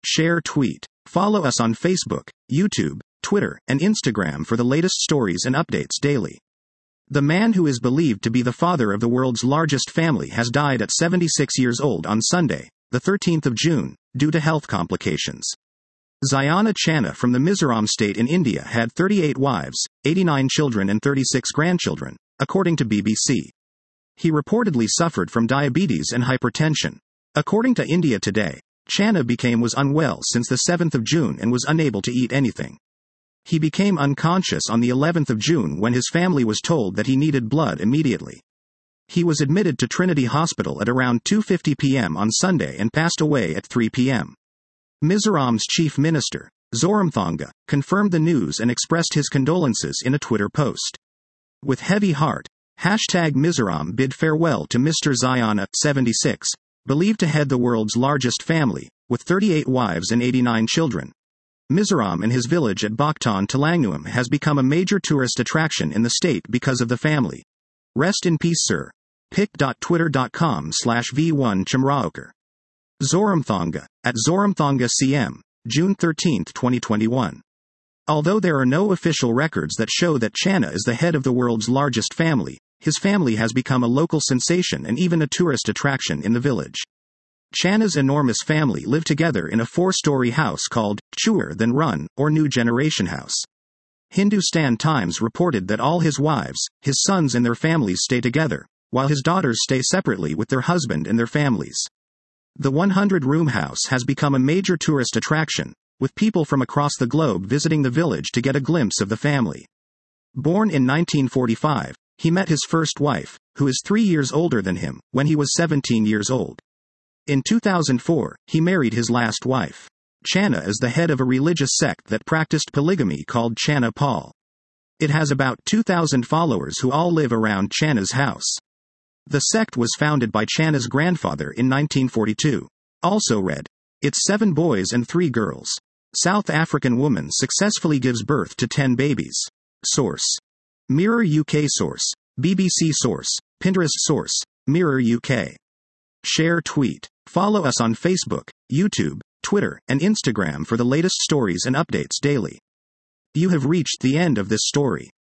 share, tweet. Follow us on Facebook, YouTube, Twitter, and Instagram for the latest stories and updates daily. The man who is believed to be the father of the world's largest family has died at 76 years old on Sunday, the 13th of June, due to health complications. Ziana Channa from the Mizoram state in India had 38 wives, 89 children and 36 grandchildren, according to BBC. He reportedly suffered from diabetes and hypertension. According to India Today, Channa was unwell since the 7th of June and was unable to eat anything. He became unconscious on the 11th of June when his family was told that he needed blood immediately. He was admitted to Trinity Hospital at around 2:50 p.m. on Sunday and passed away at 3 p.m. Mizoram's chief minister, Zoramthanga, confirmed the news and expressed his condolences in a Twitter post. With heavy heart, #Mizoram bid farewell to Mr. Ziana, 76, believed to head the world's largest family, with 38 wives and 89 children. Mizoram and his village at Boktan Telanguam has become a major tourist attraction in the state because of the family. Rest in peace, sir. pic.twitter.com/v1 Chamraokar. Zoramthanga, at Zoramthanga CM, June 13, 2021. Although there are no official records that show that Channa is the head of the world's largest family, his family has become a local sensation and even a tourist attraction in the village. Channa's enormous family live together in a 4-story house called Chur Than Run, or New Generation House. Hindustan Times reported that all his wives, his sons and their families stay together, while his daughters stay separately with their husband and their families. The 100-room house has become a major tourist attraction, with people from across the globe visiting the village to get a glimpse of the family. Born in 1945, he met his first wife, who is 3 years older than him, when he was 17 years old. In 2004, he married his last wife. Channa is the head of a religious sect that practiced polygamy called Channa Paul. It has about 2,000 followers who all live around Channa's house. The sect was founded by Channa's grandfather in 1942. Also read. It's 7 boys and 3 girls. South African woman successfully gives birth to 10 babies. Source. Mirror UK. Source. BBC. Source. Pinterest. Source. Mirror UK. Share, tweet. Follow us on Facebook, YouTube, Twitter, and Instagram for the latest stories and updates daily. You have reached the end of this story.